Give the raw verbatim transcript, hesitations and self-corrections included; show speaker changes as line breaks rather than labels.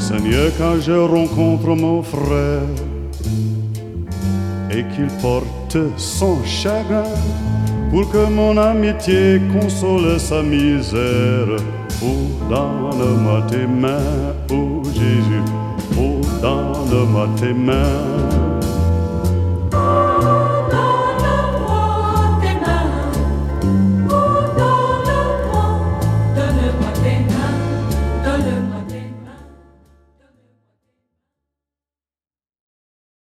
Seigneur, quand je rencontre mon frère et qu'il porte son chagrin, pour que mon amitié console sa misère, oh, donne-moi tes mains, oh Jésus, oh, donne-moi tes mains.